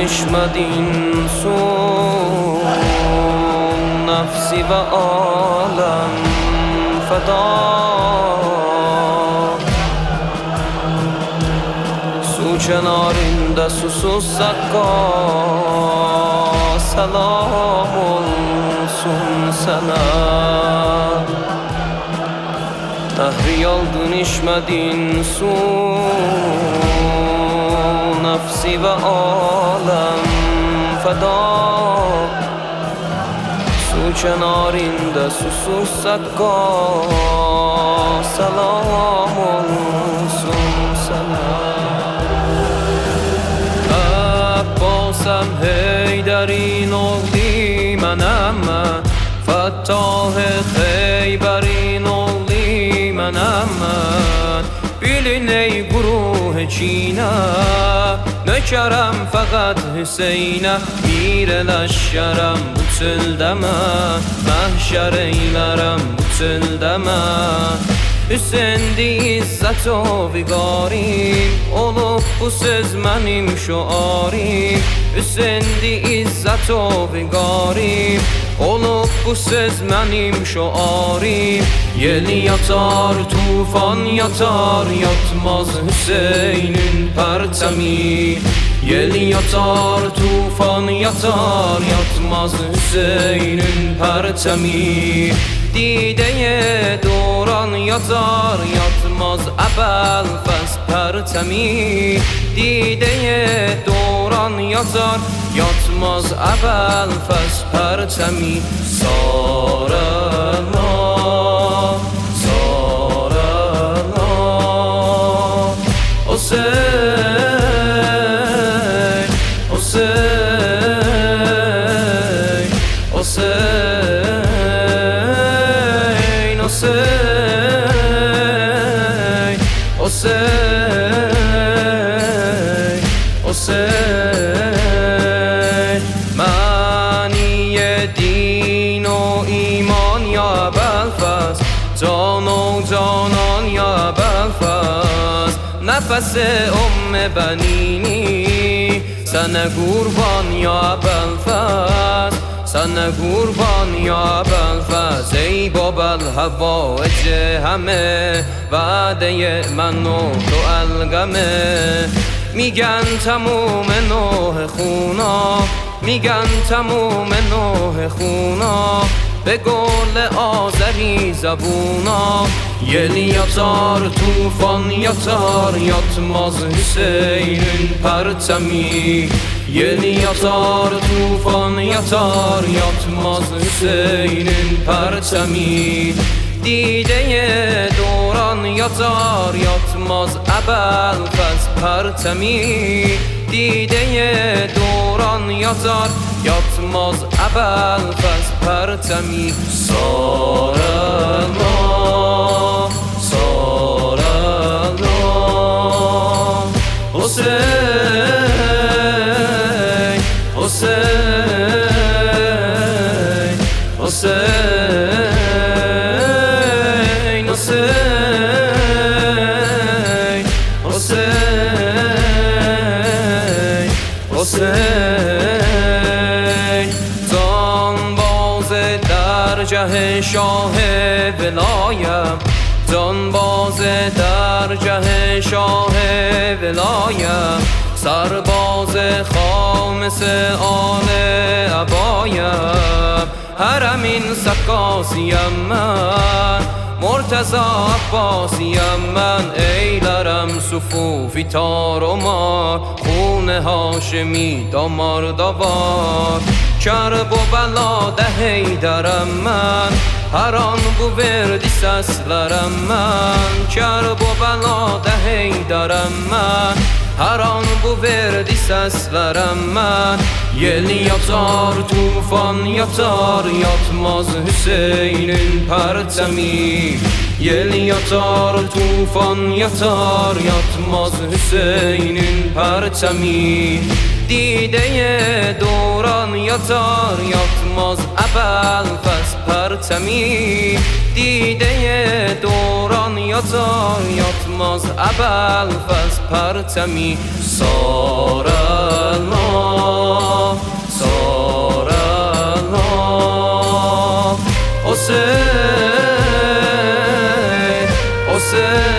düşmedi insun nefsi ve alem feda su kenarında susuz sakka selam olsun sana Nehri yaldın içmedin su nefsi ve alem feda Su kenarında susuz sakka selam olsun sana Abbasem Heyderin oğli menem Fettah Kheyberin oğli menem Bilin ey guruh çiğne Nökerem fakat Hüseyin'e Bir eleşşerem bu tüldeme Mehşer eylerem bu tüldeme Hüseyin izzet o vigarim Olup bu söz benim şuarim Hüseyin izzet o vigarim Olup bu söz benim şuarim Yel yatar tufan yatar Yatmaz Hüseyin'in pertemi Yel yatar tufan yatar Yatmaz Hüseyin'in pertemi Dideye doğran yatar Yatmaz ebel fes pertemi Dideye doğran yatar Yatmaz ebel fes pertemi Sarela Sarela Hüseyin Hüseyin Hüseyin Hüseyin Hüseyin Hüseyin Maniye din o iman ya Belfast Can o canan ya Belfast Nefes benini Sana kurban ya Belfast Sana kurban ya Belfast Ey babel havacı همه وعده من و تو الگمه میگن تموم نوح خونا میگن تموم نوح خونا به گل آذری زبونا Yel yatar tufan yatar Yatmaz Hüseyin'in pertemi Yel yatar tufan yatar Yatmaz Hüseyin'in pertemi Dideye doğran yatar Yatmaz ebel fes pertemi Dideye doğran yatar Yatmaz ebel fes pertemi Sarela Sarela Hüseyin Hüseyin Hüseyin Hüseyin Hüseyin Hüseyin Canbaz درجه شاه ولایت جانباز درجه شاه ولایت سرباز خامس آل عبایت حرمین سکاسیم من مرتضی عباسیم من ایلرم صفوفی تار و مار خون هاشمی دامار دوار کرب و بلا ده حیدرم من هر آن بو وردی سسلرم من کرب و بلا ده حیدرم من هر آن بو وردی سسلرم من Yel yatar tufan yatar Yatmaz Hüseyin'in pertemi Yel yatar tufan yatar Yatmaz Hüseyin'in pertemi Dideye doğran yatar Yatmaz ebel fes pertemi Dideye doğran yatar Yatmaz ebel fes pertemi Sarela برسه